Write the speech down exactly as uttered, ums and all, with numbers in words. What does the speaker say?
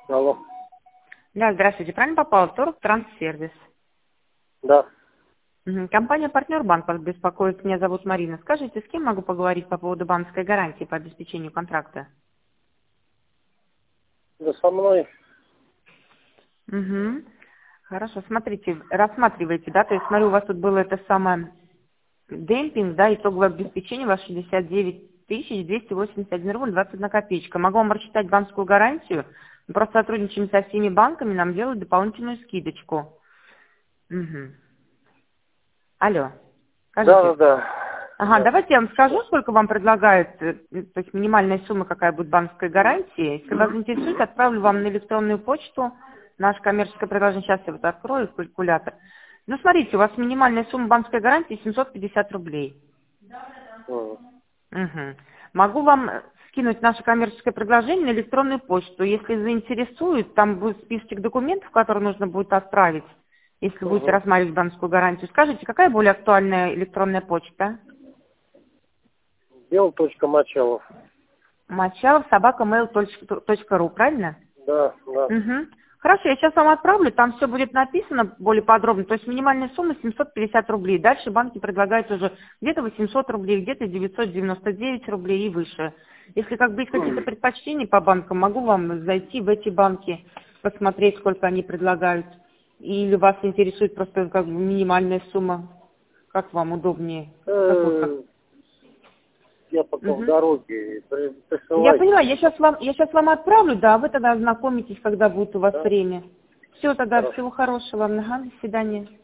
Алло. Да, здравствуйте. Правильно попала в Торг Транссервис? Да. Мгм. Компания «Партнер Банк» вас беспокоит. Меня зовут Марина. Скажите, с кем могу поговорить по поводу банковской гарантии по обеспечению контракта? Да со мной. Угу. Хорошо, смотрите, рассматривайте, да, то есть, смотрю, у вас тут было это самое демпинг, да, итоговое обеспечение у вас шестьдесят девять тысяч двести восемьдесят один рубль двадцать одна копеечка. Могу вам рассчитать банковскую гарантию, мы просто сотрудничаем со всеми банками, нам делают дополнительную скидочку. Угу. Алло, Да, да, скажите. да. Ага, Да. давайте я вам скажу, сколько вам предлагают, э, то есть минимальная сумма, какая будет банковской гарантии. Если вас заинтересует, отправлю вам на электронную почту наше коммерческое предложение. Сейчас я вот открою калькулятор. Ну, смотрите, у вас минимальная сумма банковской гарантии семьсот пятьдесят рублей. Мгм. Угу. Могу вам э, скинуть наше коммерческое предложение на электронную почту. Если заинтересует, там будет список документов, которые нужно будет отправить, если будете Мгм. рассматривать банковскую гарантию. Скажите, какая более актуальная электронная почта? Бел точка Мочалов. Мочалов собака mail точка ру, правильно? Да, да. Угу. Хорошо, я сейчас вам отправлю, там все будет написано более подробно. То есть минимальная сумма семьсот пятьдесят рублей. Дальше банки предлагают уже где-то восемьсот рублей, где-то девятьсот девяносто девять рублей и выше. Если как бы есть какие-то предпочтения по банкам, могу вам зайти в эти банки, посмотреть, сколько они предлагают. Или вас интересует просто как бы минимальная сумма, как вам удобнее? Какую как? Э, Я пока в Мгм. дороге. При- Я Присылайте. поняла, я сейчас вам, я сейчас вам отправлю, да, а вы тогда ознакомитесь, когда будет у вас Да? время. Все, тогда Хорошо. всего хорошего вам, ага, до свидания.